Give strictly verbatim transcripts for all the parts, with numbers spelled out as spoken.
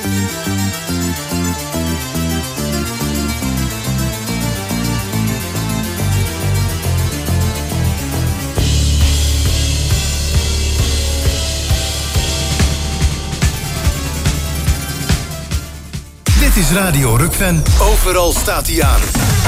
Dit is Radio Rukven. Overal staat hij aan.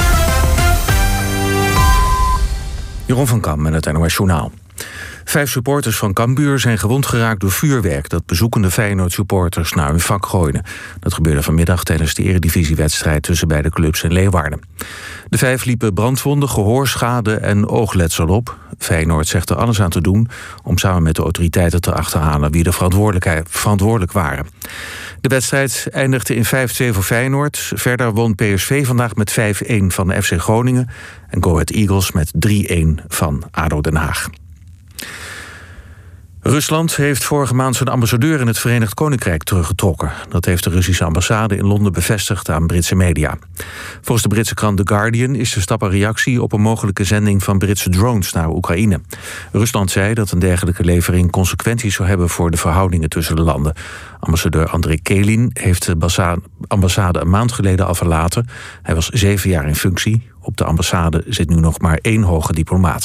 Jeroen van Kam met het N O S Journaal. Vijf supporters van Cambuur zijn gewond geraakt door vuurwerk dat bezoekende Feyenoord-supporters naar hun vak gooiden. Dat gebeurde vanmiddag tijdens de eredivisiewedstrijd tussen beide clubs in Leeuwarden. De vijf liepen brandwonden, gehoorschade en oogletsel op. Feyenoord zegt er alles aan te doen om samen met de autoriteiten te achterhalen wie er verantwoordelijk waren. De wedstrijd eindigde in vijf-twee voor Feyenoord. Verder won P S V vandaag met vijf-een van F C Groningen en Go Ahead Eagles met drie-een van A D O Den Haag. Rusland heeft vorige maand zijn ambassadeur in het Verenigd Koninkrijk teruggetrokken. Dat heeft de Russische ambassade in Londen bevestigd aan Britse media. Volgens de Britse krant The Guardian is de stap een reactie op een mogelijke zending van Britse drones naar Oekraïne. Rusland zei dat een dergelijke levering consequenties zou hebben voor de verhoudingen tussen de landen. Ambassadeur Andrei Kelin heeft de ambassade een maand geleden al verlaten. Hij was zeven jaar in functie. Op de ambassade zit nu nog maar één hoge diplomaat.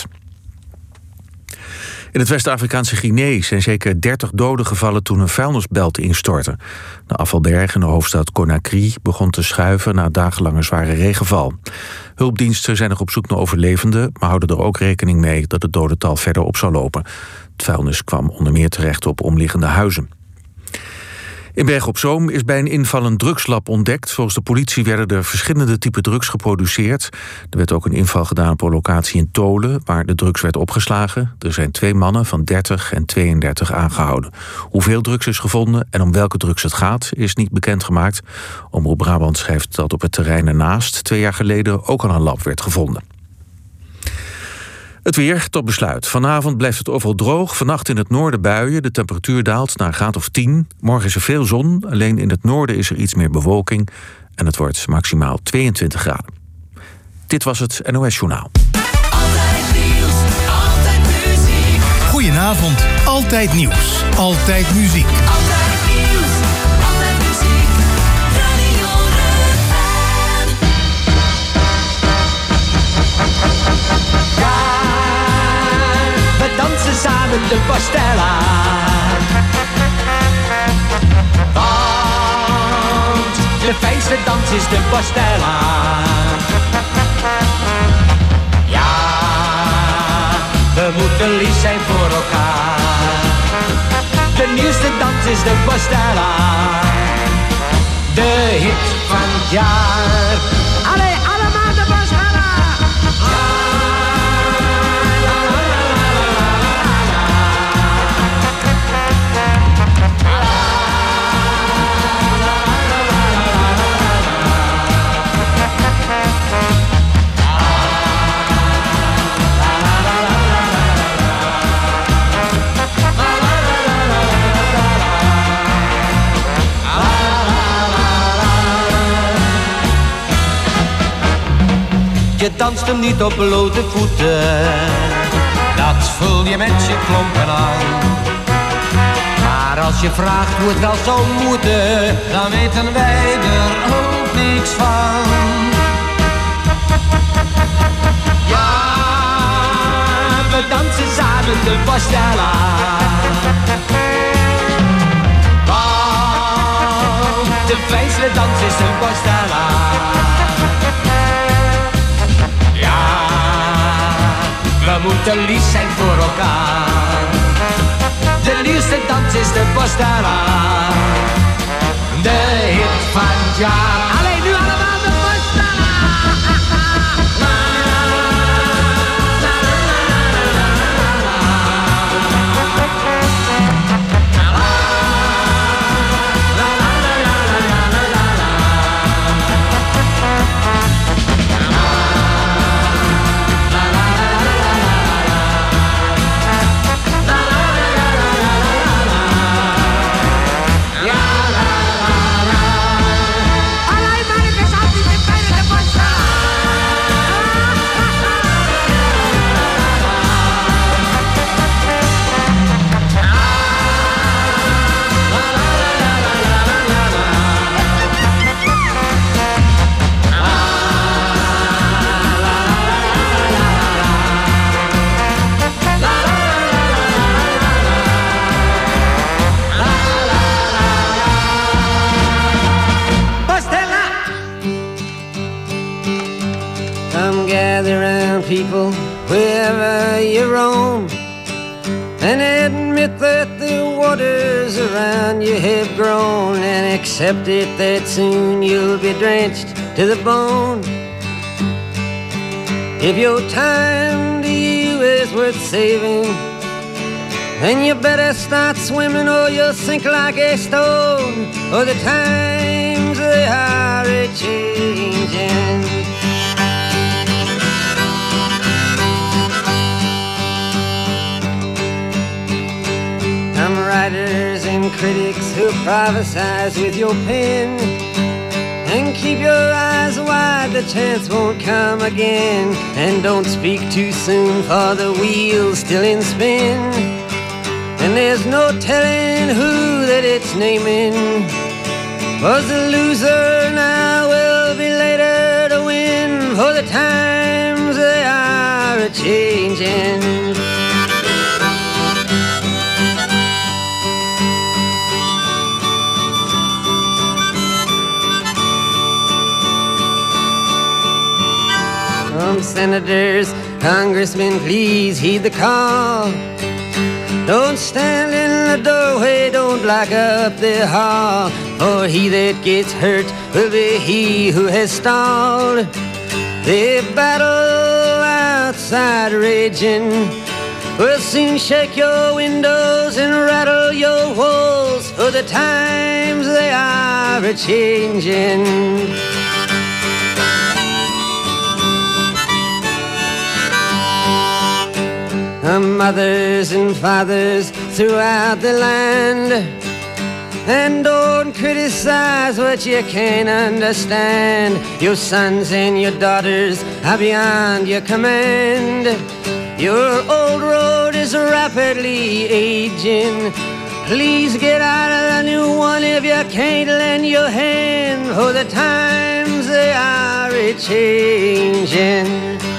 In het West-Afrikaanse Guinea zijn zeker dertig doden gevallen toen een vuilnisbelt instortte. De afvalberg in de hoofdstad Conakry begon te schuiven na dagenlange zware regenval. Hulpdiensten zijn nog op zoek naar overlevenden, maar houden er ook rekening mee dat het dodental verder op zou lopen. Het vuilnis kwam onder meer terecht op omliggende huizen. In Bergen op Zoom is bij een inval een drugslab ontdekt. Volgens de politie werden er verschillende typen drugs geproduceerd. Er werd ook een inval gedaan op een locatie in Tolen, waar de drugs werd opgeslagen. Er zijn twee mannen van dertig en tweeëndertig aangehouden. Hoeveel drugs is gevonden en om welke drugs het gaat, is niet bekendgemaakt. Omroep Brabant schrijft dat op het terrein ernaast twee jaar geleden ook al een lab werd gevonden. Het weer tot besluit. Vanavond blijft het overal droog. Vannacht in het noorden buien. De temperatuur daalt naar een graad of tien. Morgen is er veel zon. Alleen in het noorden is er iets meer bewolking. En het wordt maximaal tweeëntwintig graden. Dit was het N O S Journaal. Altijd nieuws, altijd muziek. Goedenavond. Altijd nieuws. Altijd muziek. Altijd nieuws, altijd muziek. Radio Rukven. We dansen samen de Bastella. Want de fijnste dans is de Bastella. Ja, we moeten lief zijn voor elkaar. De nieuwste dans is de Bastella. De hit van het jaar. Allee, allemaal de Bastella. Je danst hem niet op blote voeten, dat voel je met je klompen aan. Maar als je vraagt hoe het wel zou moeten, dan weten wij er ook niks van. Ja, we dansen samen de Bastella. Want de fijnste dans is de Bastella. We moeten lief zijn voor elkaar. De liefste dans is de Bastella. De hit van het jaar. Alleen nu allemaal de Bastella. people wherever you roam, and admit that the waters around you have grown, and accept it that soon you'll be drenched to the bone. If your time to you is worth saving, then you better start swimming or you'll sink like a stone, or the times they are a-changing. Some writers and critics who prophesize with your pen, and keep your eyes wide, the chance won't come again. And don't speak too soon, for the wheel's still in spin, and there's no telling who that it's naming. 'Cause the loser now will be later to win, for the times they are a-changing. Some senators, congressmen, please heed the call. Don't stand in the doorway, don't block up the hall, for he that gets hurt will be he who has stalled. The battle outside raging will soon shake your windows and rattle your walls, for the times they are a-changing. Mothers and fathers throughout the land, and don't criticize what you can't understand. Your sons and your daughters are beyond your command. Your old road is rapidly aging. Please get out of the new one if you can't lend your hand, for the times they are a-changing.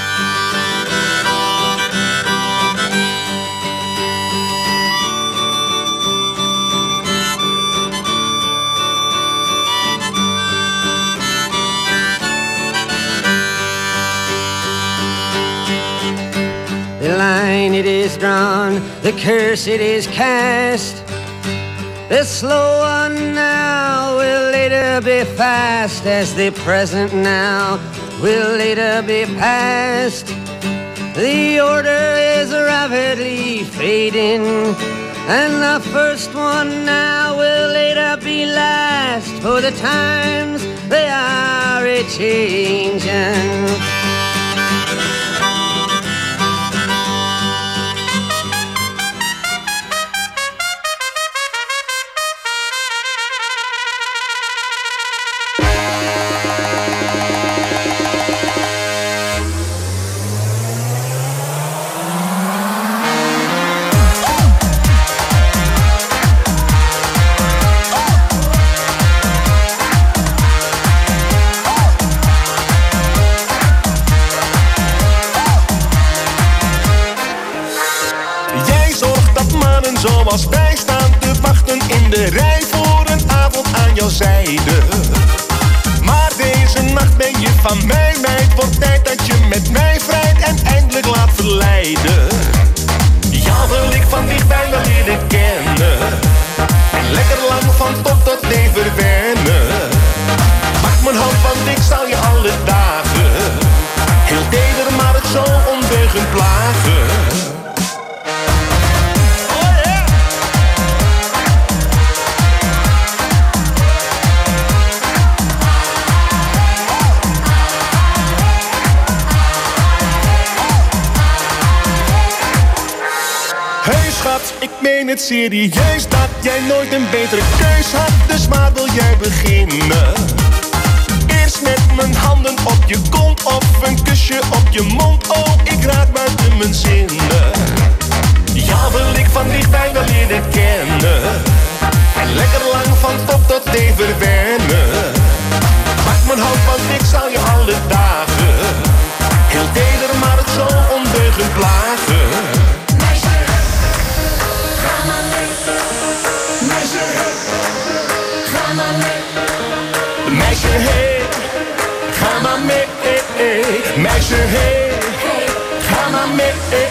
The line it is drawn, the curse it is cast. The slow one now will later be fast, as the present now will later be past. The order is rapidly fading, and the first one now will later be last, for the times they are a-changing. Zoals wij staan te wachten in de rij voor een avond aan jouw zijde. Maar deze nacht ben je van mij, meid. Wordt tijd dat je met mij vrijt en eindelijk laat verleiden. Jou wil ik van dichtbij wel leren kennen, en lekker lang van top tot teen verwennen. Maak mijn hand, want ik zal je alle dagen heel teder, maar het zo ondeugend plagen. Ik meen het serieus dat jij nooit een betere keus had, dus waar wil jij beginnen? Eerst met mijn handen op je kont of een kusje op je mond. Oh, ik raak buiten mijn zinnen. Jou wil ik van dichtbij wel leren kennen, en lekker lang van top tot teen verwennen. Maak mijn hand, want ik zal je alle dagen heel teder, maar het zo ondeugend plagen. Meisje, hey, ga maar mee. Meisje, hey, maar mee.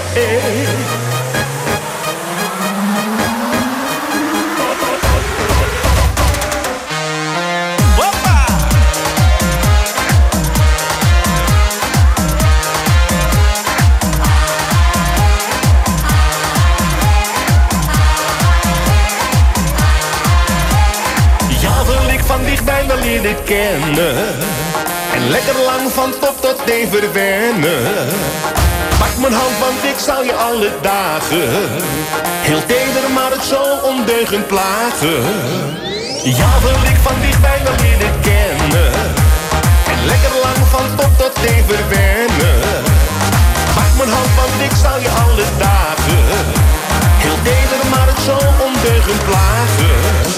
bijna leren kennen. En lekker lang van top tot teen verwennen. Pak mijn hand, want ik zal je alle dagen heel teder, maar het zo ondeugend plagen. Jou wil ik van dichtbij wel leren kennen. En lekker lang van top tot teen verwennen. Pak mijn hand, want ik zal je alle dagen heel teder, maar het zo ondeugend plagen.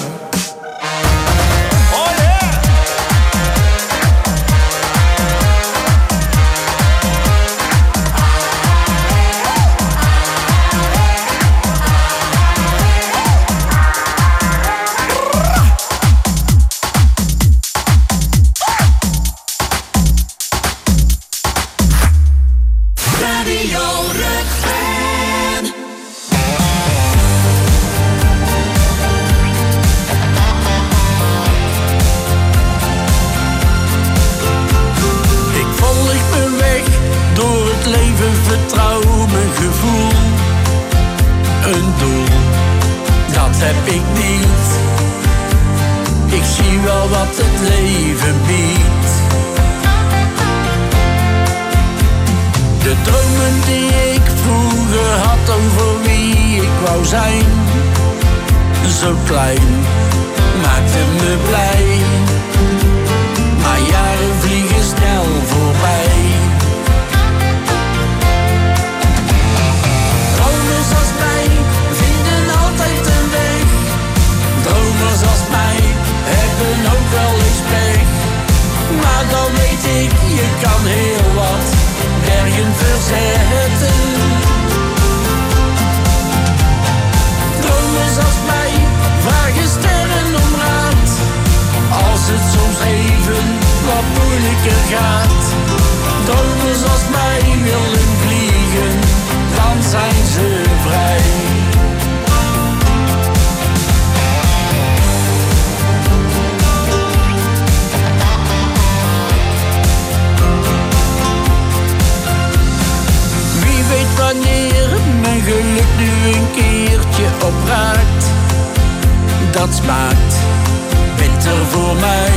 Dat smaakt bitter voor mij.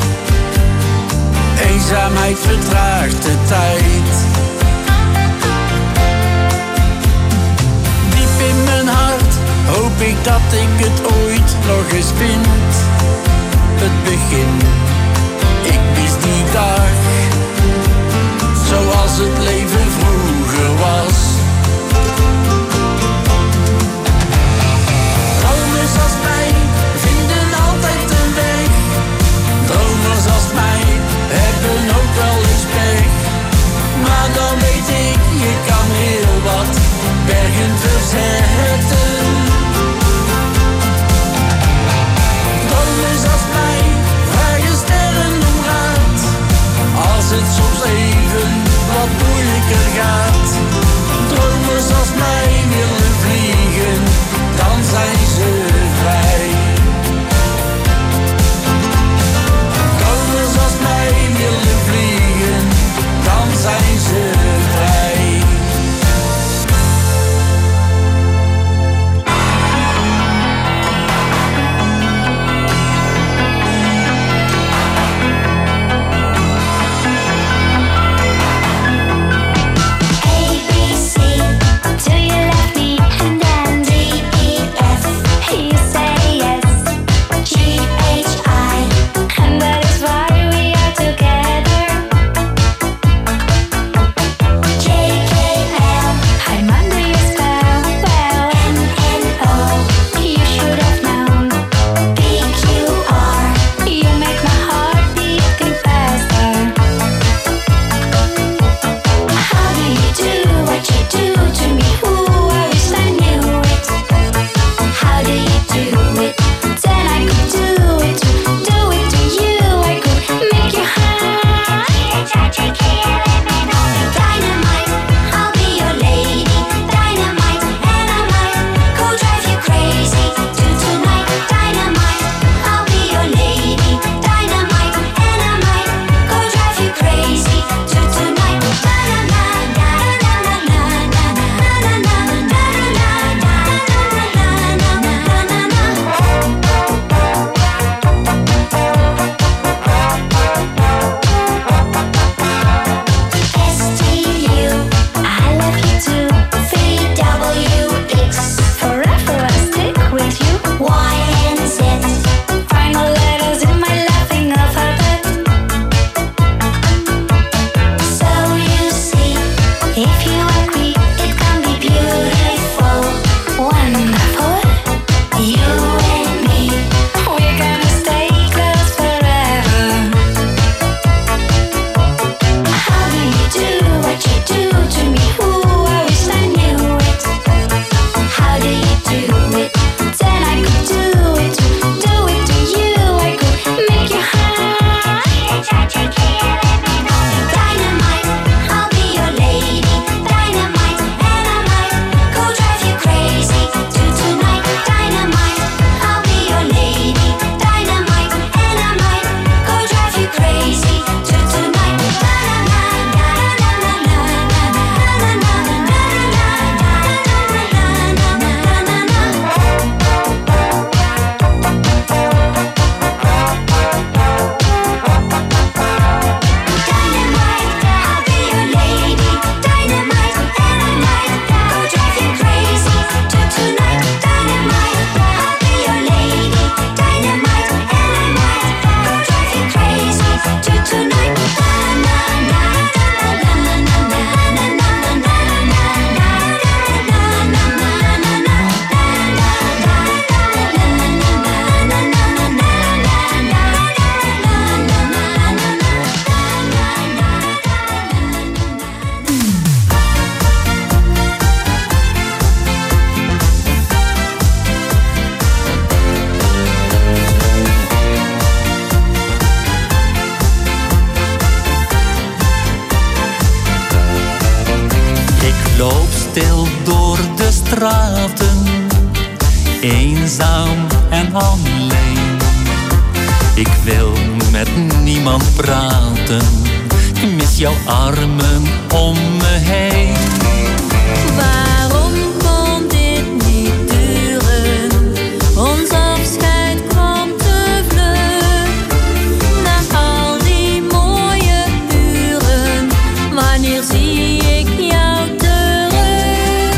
Eenzaamheid vertraagt de tijd. Diep in mijn hart hoop ik dat ik het ooit nog eens vind. Het begin, ik mis die dag, zoals het leven vroeger was. Dromers als mij vinden altijd een weg. Dromers als mij hebben ook wel eens pech. Maar dan weet ik, je kan heel wat bergen verzetten. Dromers als mij vragen alleen. Ik wil met niemand praten, ik mis jouw armen om me heen. Waarom kon dit niet duren? Ons afscheid kwam te vlug. Na al die mooie uren, wanneer zie ik jou terug?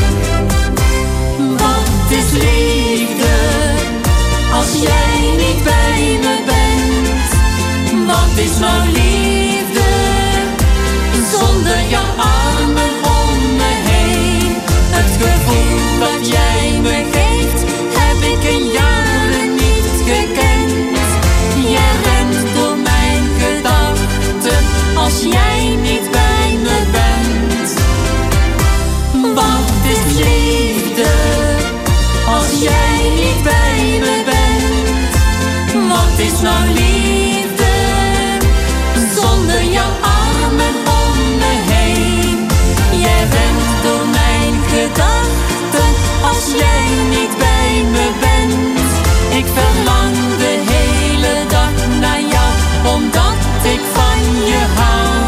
Wat is liefde als jij niet bij me bent? Wat is nou liefde zonder jouw armen om me heen? Het gevoel dat jij me geeft, heb ik in jaren niet gekend. Jij rent door mijn gedachten als jij niet bij me bent. Wat is liefde als jij niet bij me bent? Wat is nou liefde zonder jouw armen om me heen? Jij rent door mijn gedachten als jij niet bij me bent. Ik verlang de hele dag naar jou, omdat ik van je hou.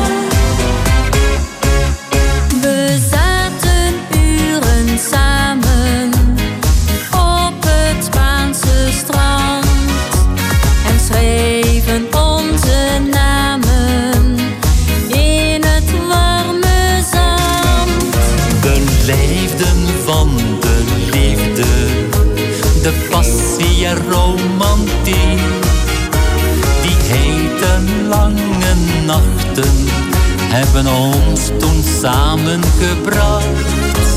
We zaten uren samen op het Spaanse strand en schreven onze namen in het warme zand. We leefden van de liefde, de passie en romantiek. Die hete lange nachten hebben ons toen samengebracht.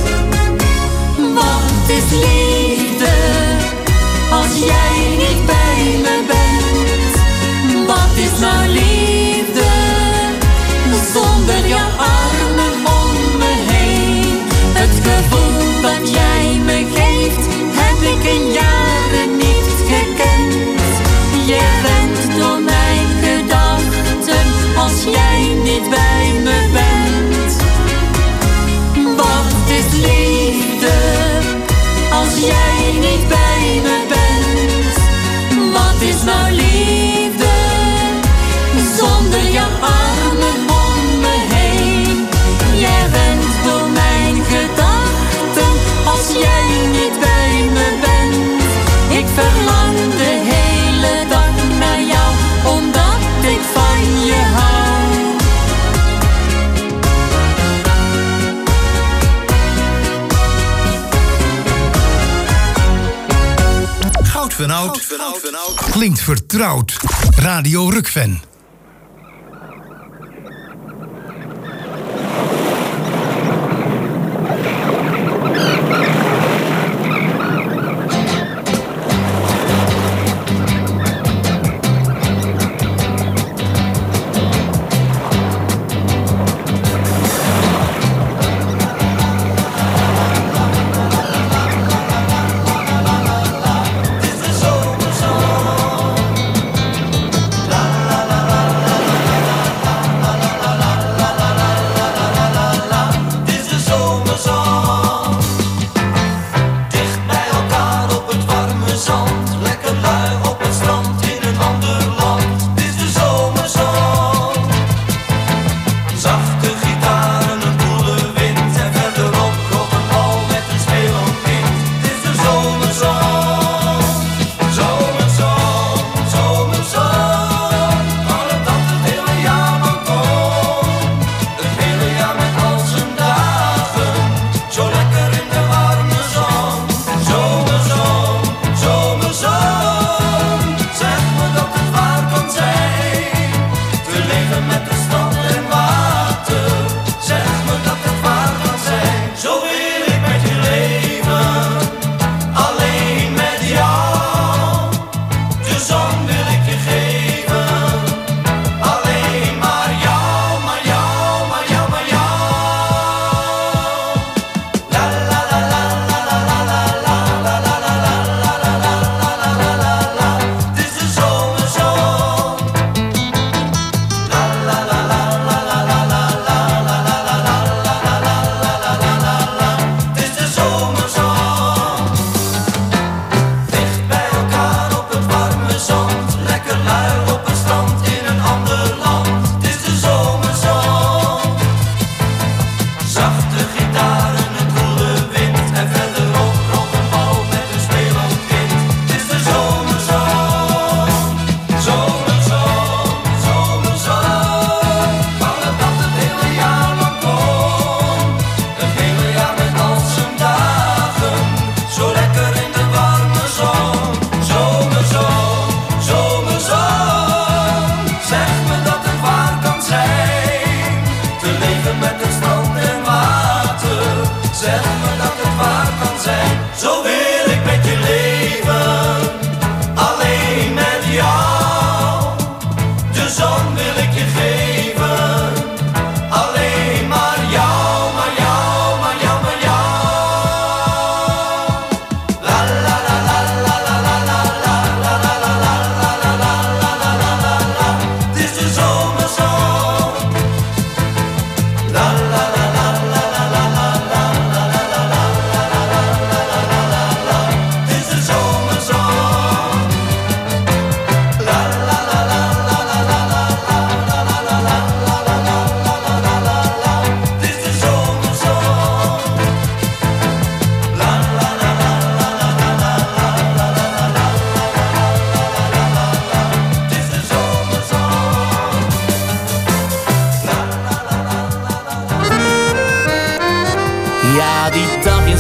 Wat is liefde als jij niet bij me bent? Wat is nou liefde zonder jouw armen om me heen? Het gevoel dat jij me geeft, heb ik in jaren niet gekend. Jij rent door mijn gedachten als jij niet bij me bent. Wat is liefde als jij niet bij me bent? Wat is nou liefde zonder jouw armen om me heen? Jij rent door mijn gedachten als jij niet bij me bent. Ik verlang de hele dag naar jou, omdat ik van je hou. Goud van Oud klinkt vertrouwd. Radio Rukven. La la la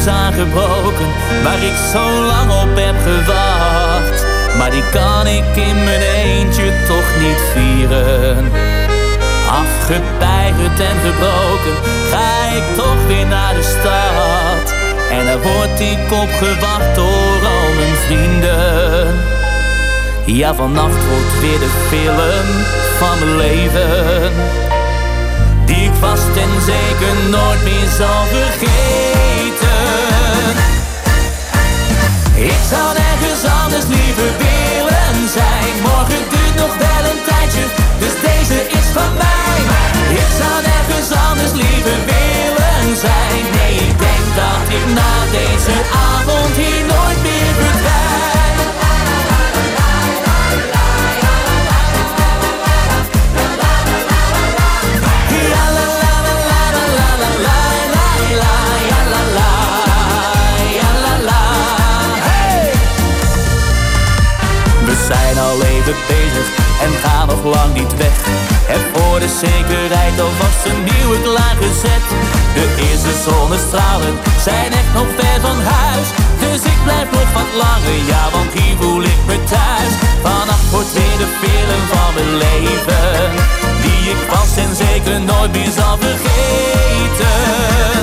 is aangebroken, waar ik zo lang op heb gewacht. Maar die kan ik in mijn eentje toch niet vieren. Afgepeigerd en gebroken ga ik toch weer naar de stad. En daar word ik opgewacht door al mijn vrienden. Ja, vannacht wordt weer de film van mijn leven, die ik vast en zeker nooit meer zal vergeten. Ik zou nergens anders liever willen zijn. Morgen duurt nog wel een tijdje, dus deze is van mij. Ik zou nergens anders liever willen zijn. Nee, ik denk dat ik na deze avond hier nooit meer verdwijn. We zijn al even bezig en gaan nog lang niet weg. Heb voor de zekerheid alvast een nieuwe klaargezet. De eerste zonnestralen zijn echt nog ver van huis, dus ik blijf nog wat langer, ja, want hier voel ik me thuis. Vannacht wordt weer de film van mijn leven, die ik vast en zeker nooit meer zal vergeten.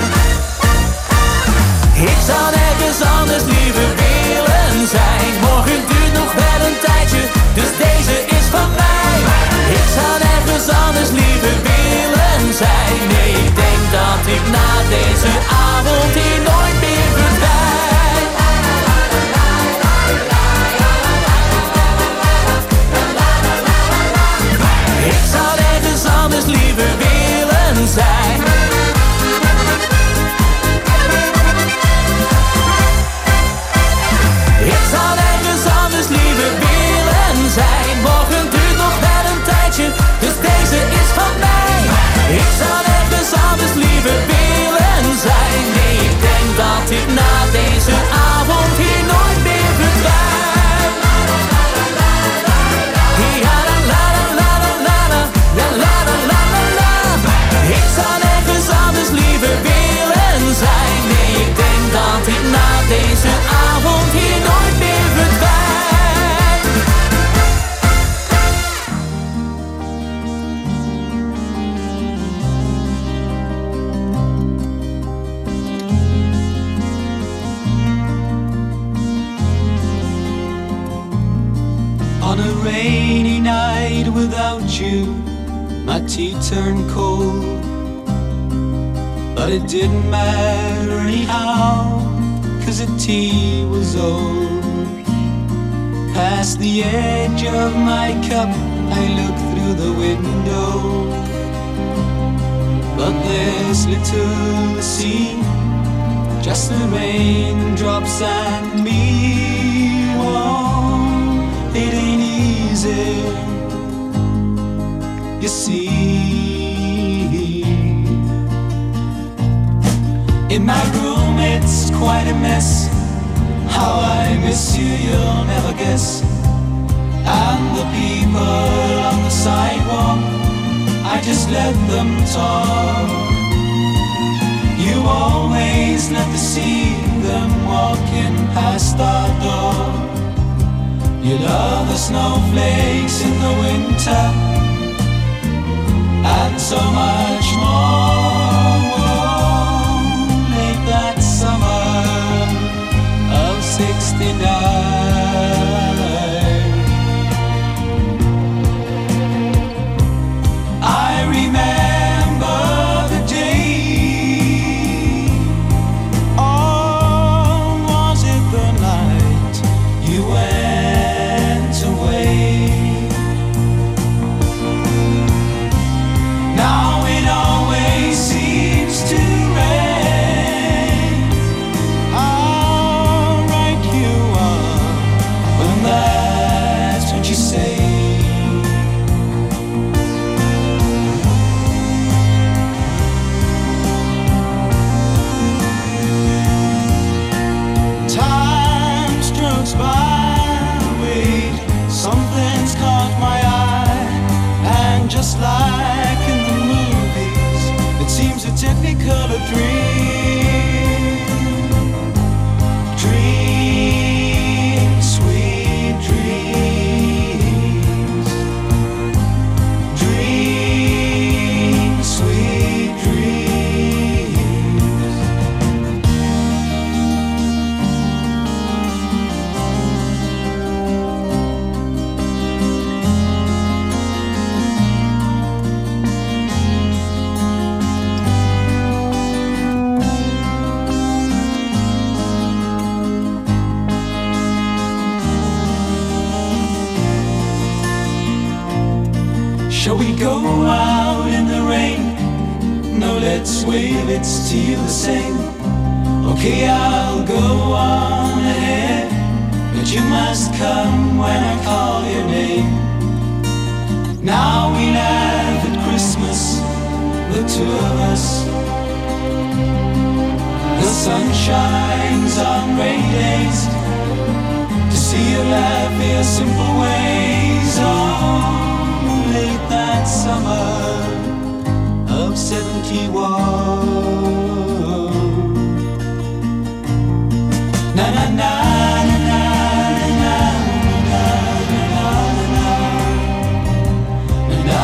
Ik zou nergens anders liever willen zijn. Morgen duurt nog wel een tijdje, dus deze is van mij. Ik zou nergens anders liever willen zijn. Nee, ik denk dat ik na deze avond hier nooit meer verdwijn. Ik zou nergens anders liever willen zijn. Ik zou nergens anders liever willen zijn. Morgen duurt nog wel een tijdje, dus deze is van mij. Ik zou nergens anders liever willen zijn. Nee, ik denk dat ik na deze avond hier nooit meer verdwijn. Ja, la la la la la la la la la la la la. Ik zou nergens anders liever willen zijn. Nee, ik denk dat ik na deze avond hier nooit meer verdwijn. On a rainy night without you, my tea turned cold. But it didn't matter anyhow, 'cause the tea was old. Past the edge of my cup, I look through the window, but there's little to see, just the raindrops and me. Oh, it ain't easy, you see. In my room it's quite a mess. How I miss you, you'll never guess. And the people on the sidewalk, I just let them talk. You always let to see them walking past our door. You love the snowflakes in the winter, and so much more. Late that summer of sixty-nine, I remember the day. Oh, was it the night you went away? Now it always Shall we go out in the rain? No, let's wave it still the same. Okay, I'll go on ahead, but you must come when I call your name. Now we laugh at Christmas, the two of us. The sun shines on rainy days to see you laugh your simple ways. Oh, late that summer of seventy-one. Na na na na na na na na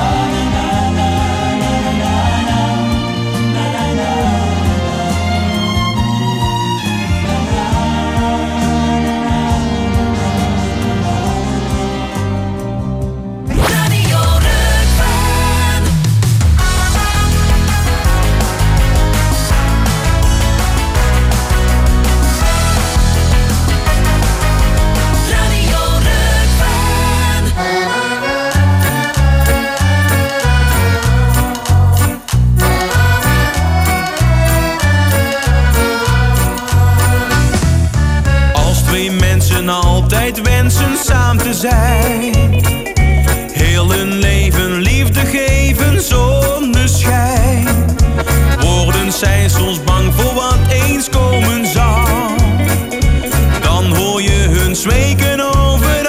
altijd wensen samen te zijn. Heel hun leven liefde geven zonder schijn. Woorden zijn soms bang voor wat eens komen zal. Dan hoor je hun smeken overal.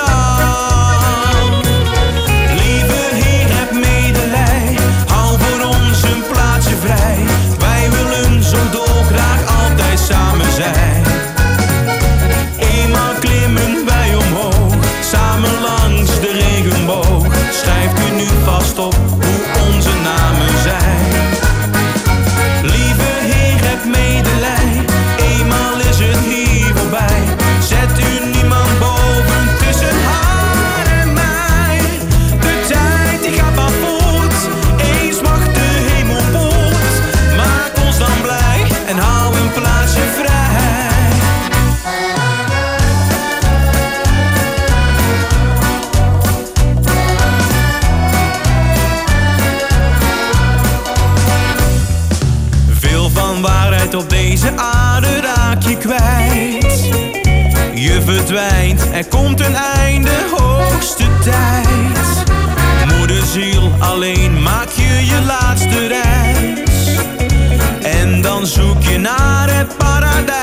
Lieve Heer, heb medelij, hou voor ons een plaatsje vrij. Wij willen zo dolgraag altijd samen zijn. Eenmaal klimmen wij omhoog, samen langs de regenboog. Schrijft u nu vast op hoe onze namen zijn. Lieve Heer, heb medelij, eenmaal is het hier voorbij. Zet u niemand boven tussen haar en mij. De tijd die gaat maar voort, eens mag de hemel poort. Maak ons dan blij en hou een plaatsje vrij. Op deze aarde raak je kwijt. Je verdwijnt, er komt een einde, hoogste tijd. Moederziel, alleen maak je je laatste reis. En dan zoek je naar het paradijs.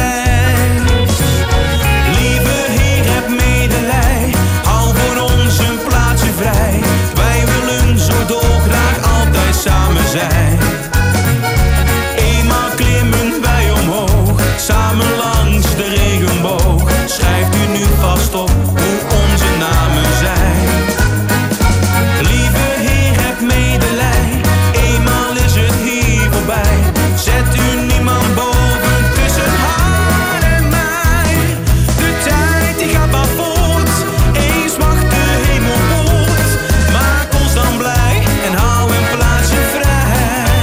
Lieve Heer, heb medelij, hou voor ons een plaatsje vrij. Wij willen zo dolgraag altijd samen zijn. Klimmen wij omhoog, samen langs de regenboog. Schrijft u nu vast op hoe onze namen zijn. Lieve Heer, heb medelij, eenmaal is het hier voorbij. Zet u niemand boven tussen haar en mij. De tijd die gaat maar voort, eens mag de hemel poort. Maak ons dan blij en hou een plaatsje vrij.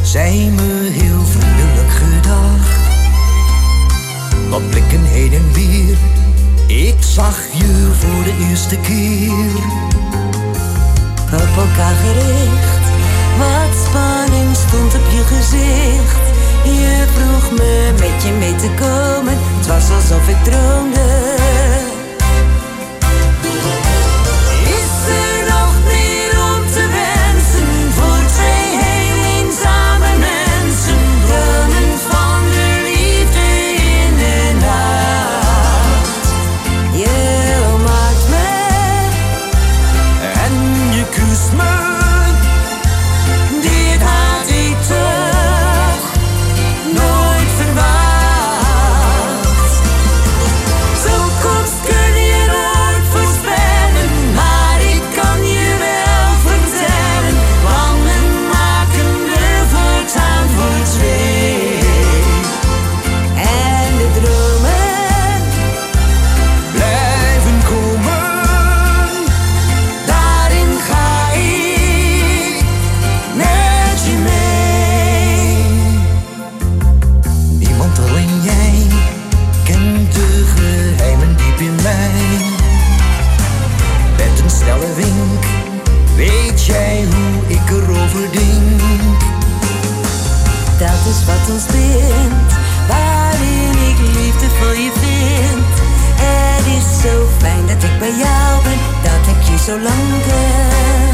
zei me heel vriendelijk gedag. Wat blikken heen en weer, ik zag je voor de eerste keer. Op elkaar gericht, wat spanning stond op je gezicht. Je vroeg me met je mee te komen, het was alsof ik droomde. Is er nog meer om te wensen voor twee heel eenzame mensen? Dromend van de liefde in de nacht. Je omarmt me en je kust me. Dit had ik toch nooit verwacht. Toekomst kun je nooit voorspellen, maar ik kan je wel vertellen. Plannen maken we voortaan voor twee. En de dromen blijven komen. Daarin ga ik met je mee. Niemand alleen jij kent de geheimen diep in mij. Met een snelle wink weet jij hoe ik erover denk. Dat is wat ons bindt, waarin ik liefde voor je vind. Het is zo fijn dat ik bij jou ben, dat ik je zo lang ken.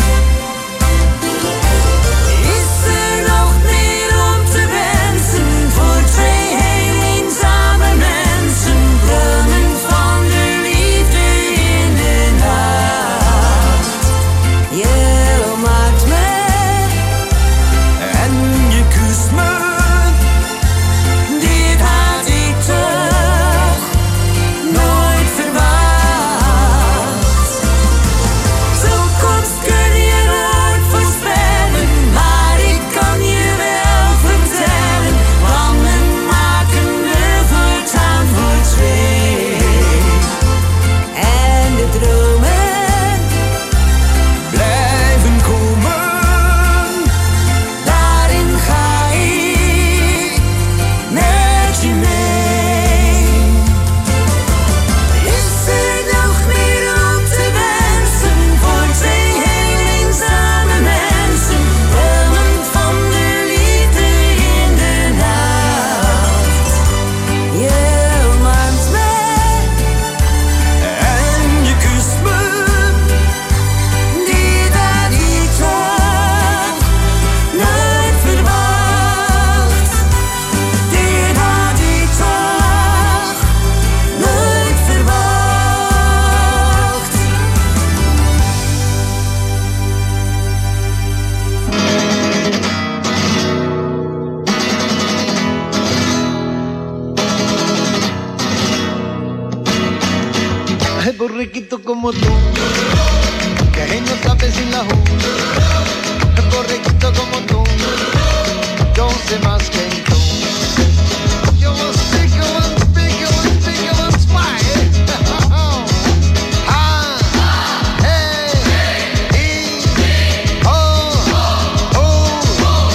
Is er nog meer om te wensen voor twee heel eenzame mensen? Dromend van de liefde in de nacht. Je omarmt me en je kust me. Dit had ik toch nooit verwacht. Toekomst kun je nooit voorspellen, maar ik kan je wel vertellen. Plannen maken we voortaan voor twee. En de dromen blijven komen. Daarin ga ik met je mee. Is er nog meer om te wensen voor twee heel eenzame mensen? Dromend van de liefde in de nacht. Je omarmt me en je kust me. Dit had ik toch nooit verwacht. Dit had ik toch nooit verwacht. Ay, borriquito como tú, que no sabes sin la ju. Ay, borriquito como tú, yo sé más que tú. Yo was bigger and bigger and bigger and spy. Ah, hey, e, oh, oh.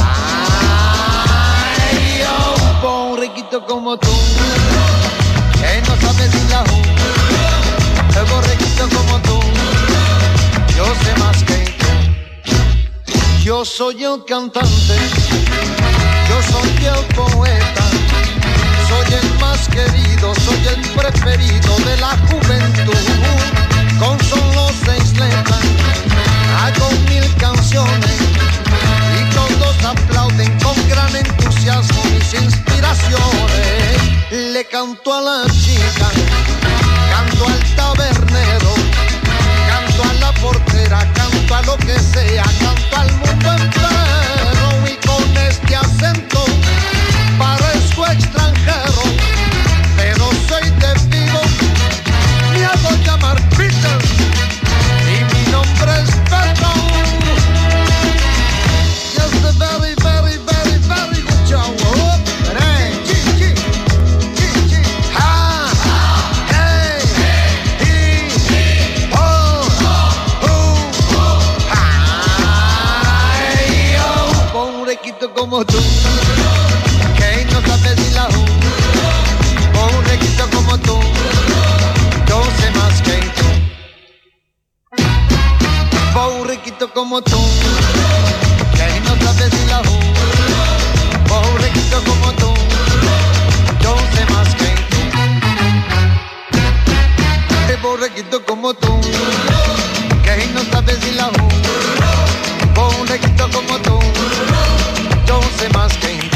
Ay, yo, borriquito como tú, que no sabes sin la ju. El borreguito como tú, yo sé más que tú. Yo soy el cantante, yo soy el poeta, soy el más querido, soy el preferido de la juventud. Con solo seis letras hago mil canciones y todos aplauden con gran entusiasmo mis inspiraciones. Le canto a la chica, canto al tabernero, canto a la portera, canto a lo que sea, canto al mundo entero. Y con este acento parezco extranjero, pero soy de Vigo, me hago llamar Peter y mi nombre es Pedro. Just a very, very, very, very good show. Oh, hey, chi, chi, chi, chi. Ah, hey. requito como tú, que no sabes ni la ju. Un requito como tú, yo sé más que tú. Un requito como tú, que no sabes ni la ju. Un requito como tú, yo sé más que tú. Un requito como tú, que no sabes ni la ju. Un requito como tú, yo sé más que tú.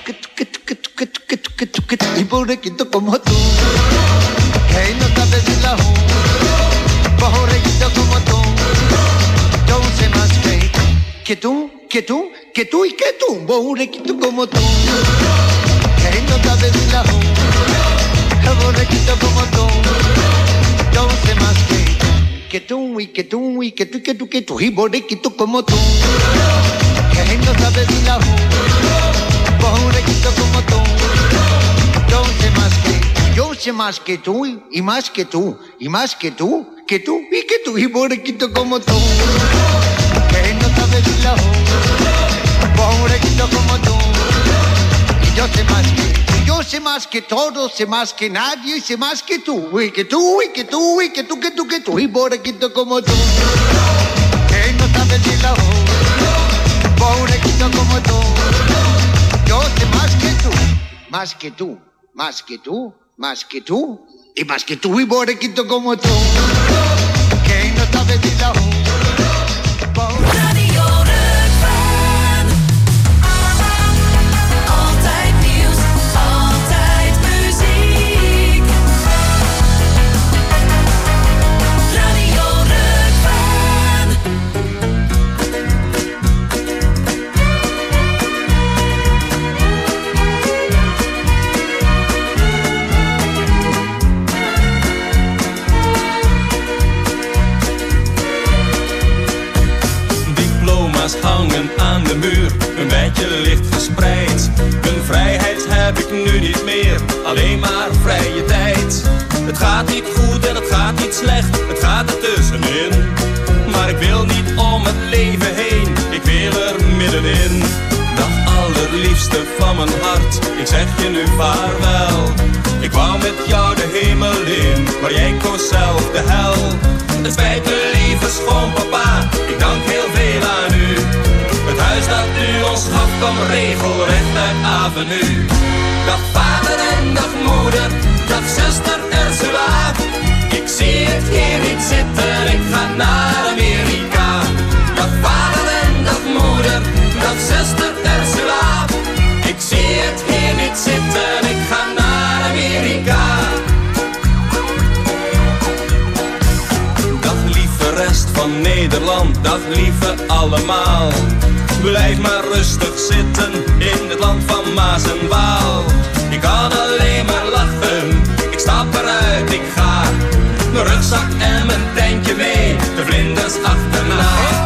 Y por requito como tú, que no sabes ni la ju. Por requito como tú, yo sé más que tú. Que tú, que tú, que tú y que tú. Por requito como tú, que no sabes ni la ju. Por requito como tú, yo sé más que tú. Que tú y que tú y que tú y que tú, que tú. Y por requito como tú, que no sabes ni la ju. Por requito como tú, yo sé más que tú. Yo sé más que tú y más que tú. Y más que tú, que tú y que tú. Y por requito como tú, que no sabes ni la ju. Por requito como tú, y yo sé más que tú. Yo sé más que todo, sé más que nadie, sé más que tú. Y que tú, y que tú, y que tú, que tú, que tú. Y por requito como tú, que no sabes ni la ju. Por requito como tú, yo sé más que tú, más que tú, más que tú, más que tú, y más que tú, y borequito como tú, que no sabes ni la ju. Radio Rukven. Altijd nieuws, altijd muziek. Radio Rukven. Hangen aan de muur, een beetje licht verspreid. Een vrijheid heb ik nu niet meer, alleen maar vrije tijd. Het gaat niet goed en het gaat niet slecht, het gaat ertussenin. Maar ik wil niet om het leven heen, ik wil er middenin. Dag allerliefste van mijn hart, ik zeg je nu vaarwel. Ik wou met jou de hemel in, maar jij koos zelf de hel. Het spijt me lieve schoonpapa, ik dank heel veel aan u. Het huis dat u ons gaf kwam regelrecht uit Avenue. Dag vader en dag moeder, dag zuster Ursula. Ik zie het hier niet zitten, ik ga naar Amerika. Dag vader en dag moeder, dag zuster Ursula. Ik zie het hier niet zitten, ik ga naar Amerika. Dag lieve rest van Nederland, dag lieve allemaal. Blijf maar rustig zitten in het land van Maas en Waal. Ik kan alleen maar lachen, ik stap eruit, ik ga. Mijn rugzak en mijn tentje mee, de vlinders achterna.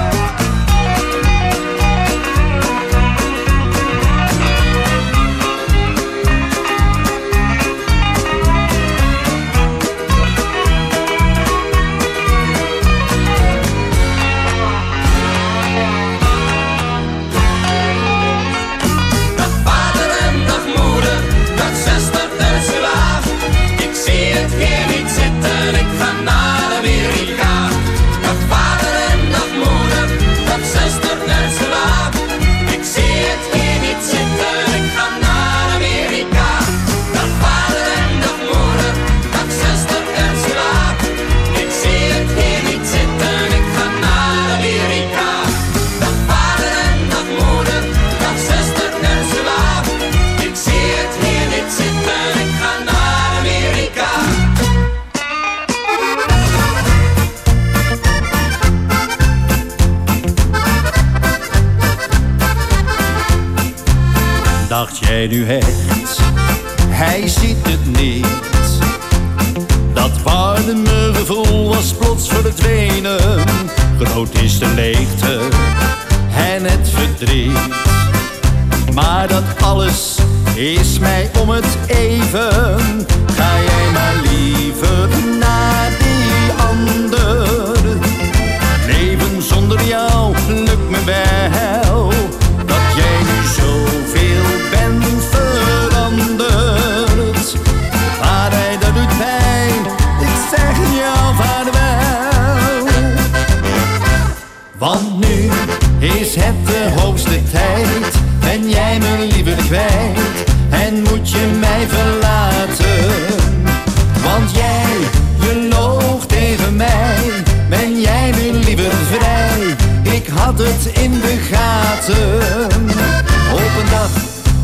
Dacht jij nu echt, hij ziet het niet. Dat warme gevoel was plots verdwenen. Groot is de leegte en het verdriet. Maar dat alles is mij om het even. Ga jij maar liever naar die ander. Leven zonder jou lukt me wel. Dat jij nu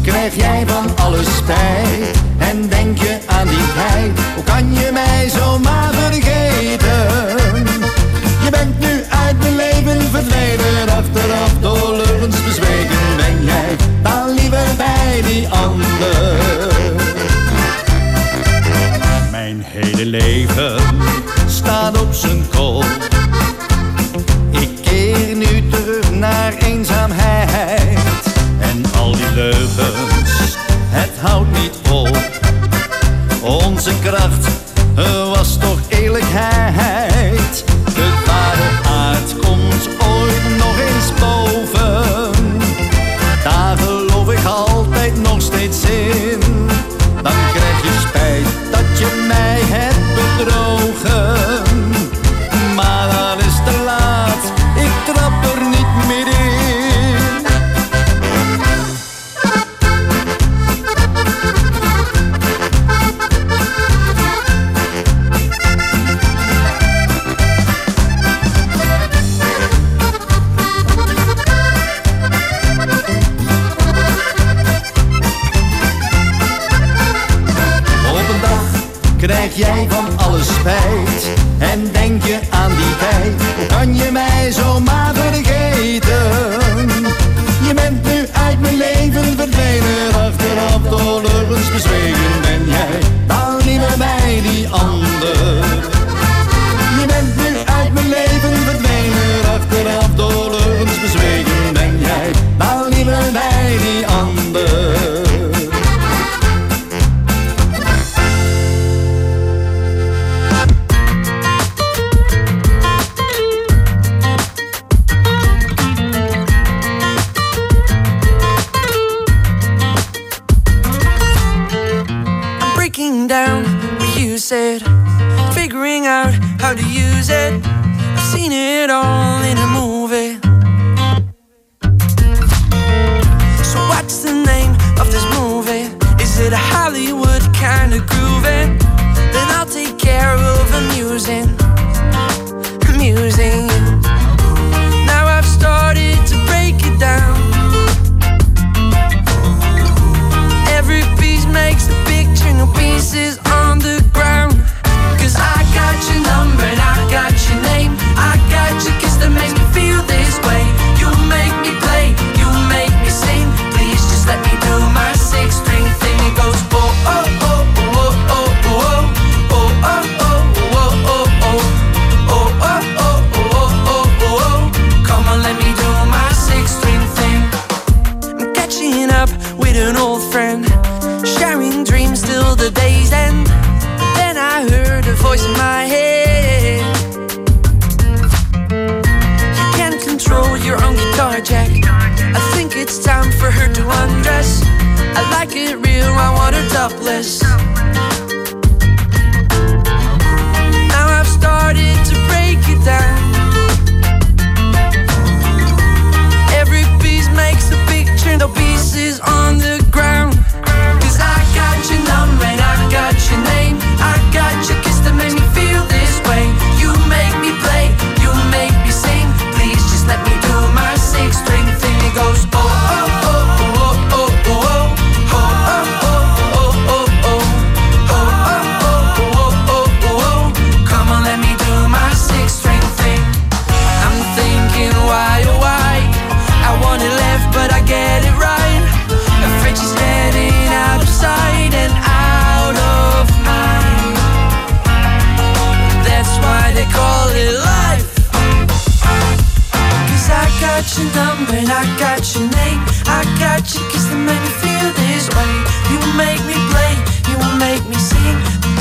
krijg jij van alles spijt. En denk je aan die tijd, hoe kan je mij zomaar vergeten? Je bent nu uit mijn leven verdwenen, achteraf door leugens bezweken. Ben jij dan liever bij die ander? Mijn hele leven staat op zijn kop. Ik keer nu terug naar eenzaamheid. En al die leugens, het houdt niet op. Onze kracht was toch eerlijkheid. De ware aard komt ooit nog eens boven. Daar geloof ik altijd nog steeds in. Dan krijg je spijt dat je mij hebt bedrogen. Maar dan is te laat, ik trap er niet meer in. Krijg jij van alles spijt en denk je aan die tijd, hoe kan je mij zomaar vergeten? Je bent nu uit mijn leven verdwenen, achteraf door leugens bezwegen. Ben jij dan liever bij die ander? Je bent nu uit mijn leven verdwenen, achteraf door leugens bezwegen. Ben jij dan liever bij die ander? Down what you said, figuring out how to use it. I've seen it all in a movie. So what's the name of this movie? Is it a Hollywood kind of grooving? Then I'll take care of amusing, amusing you. Now I've started to break it down. Every piece makes a picture, no pieces on the ground. Cause I got your number and I got your name. I got your kiss that makes me feel this way. You make me play, you make me sing. Please just let me do my six string thing. It goes oh oh oh oh oh oh oh oh oh oh oh oh oh oh oh oh oh. Come on, let me do my six string thing. I'm catching up with an old friend, sharing dreams till the day's end. Then I heard a voice in my head. You can't control your own guitar, Jack. I think it's time for her to undress. I like it real, I want her topless. Now I've started to break it down. Every piece makes a picture, no pieces on the ground. Cause I got your number and I got your name. I got your kiss that makes me feel this way. You make me play, you make me sing. Please just let me do my six string thing. It goes oh oh oh oh oh oh oh oh oh oh oh oh oh oh oh oh. Come on, let me do my six string thing. I'm thinking why oh why I want it left but I get it right. Afraid she's getting out of sight and out of mind. That's why they call it life. Cause I got your number and I got your name. I got your kiss that make me feel this way. You make me play, you make me sing.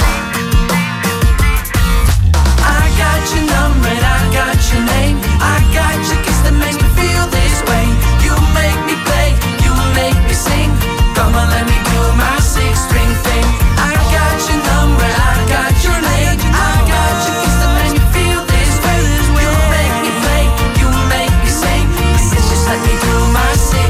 I got your number and I got your name. I got your kiss that makes me feel this way. You make me play, you make me sing. Come on, let me do my six string thing. I got your number, I got your name. I got your kiss that makes me feel this way. You make me play, you make me sing. Please just let me do my six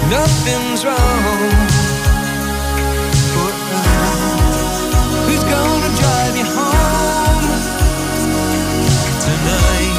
nothing's wrong. Who's gonna drive you home tonight?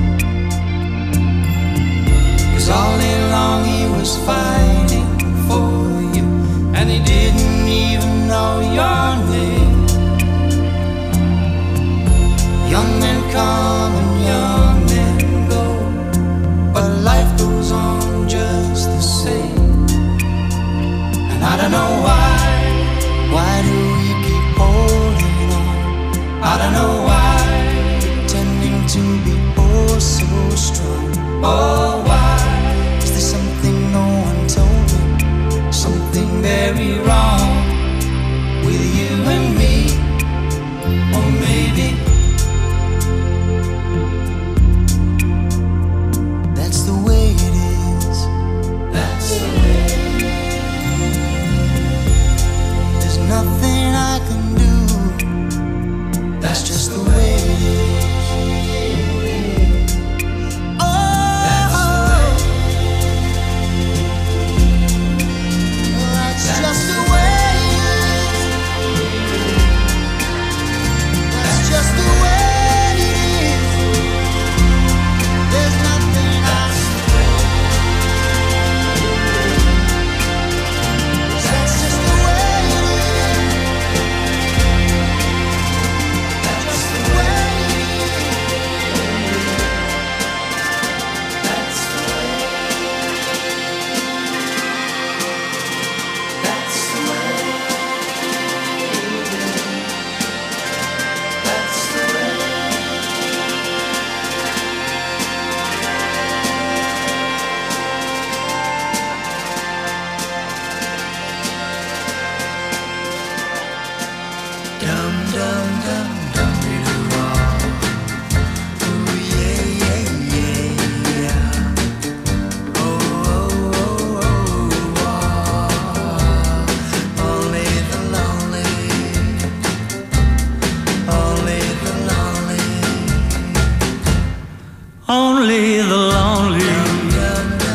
All day long he was fighting for kan.